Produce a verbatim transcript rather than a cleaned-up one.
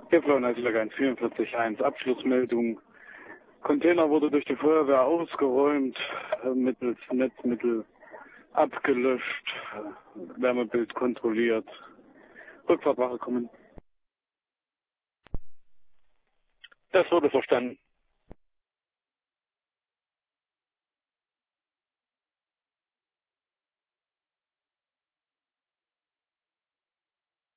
Geflohen eins vierundvierzig eins, Abschlussmeldung. Container wurde durch die Feuerwehr ausgeräumt, äh, mittels Netzmittel abgelöscht, äh, Wärmebild kontrolliert. Rückfahrtwache kommen. Das wurde verstanden.